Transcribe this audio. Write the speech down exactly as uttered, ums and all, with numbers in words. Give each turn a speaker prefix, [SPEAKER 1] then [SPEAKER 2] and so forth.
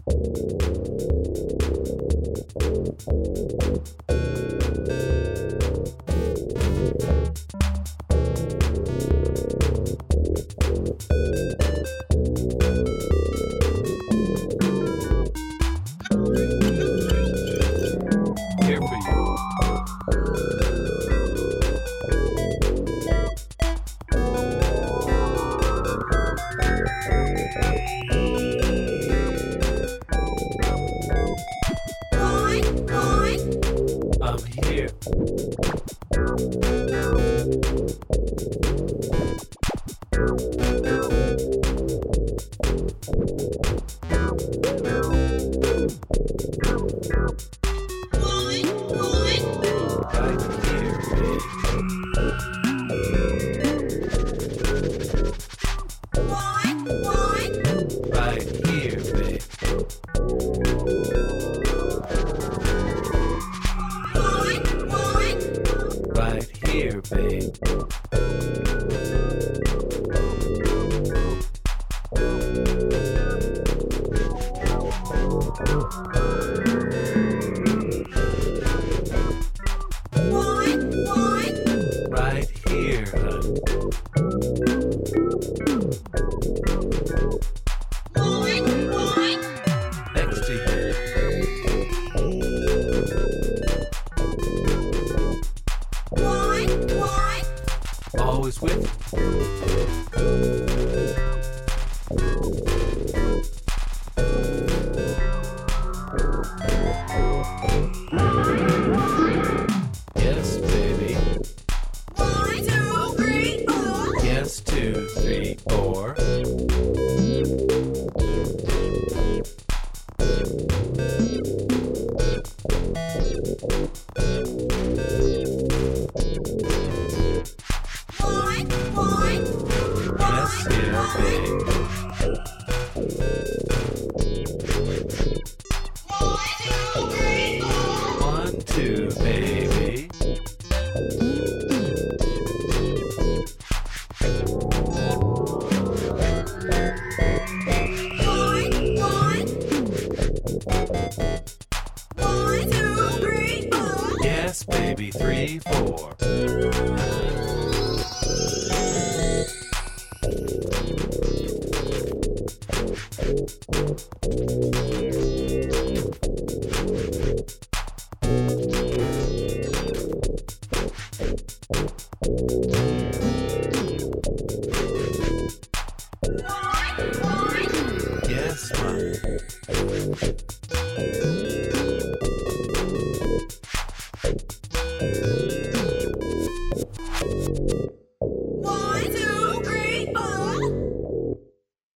[SPEAKER 1] Here for you. I'm here. Right here, baby. Right here, baby. Right here, babe. Right here, honey. Next to you. Always with yes, baby.
[SPEAKER 2] One, two, three, four.
[SPEAKER 1] Yes, two, three, four.
[SPEAKER 2] One, one.
[SPEAKER 1] Yes, yeah, baby.
[SPEAKER 2] One, two, three, four.
[SPEAKER 1] One, two, baby.
[SPEAKER 2] One, one. One, two, three, four.
[SPEAKER 1] Yes, baby, three, four.
[SPEAKER 2] One, one.
[SPEAKER 1] Yes, mom.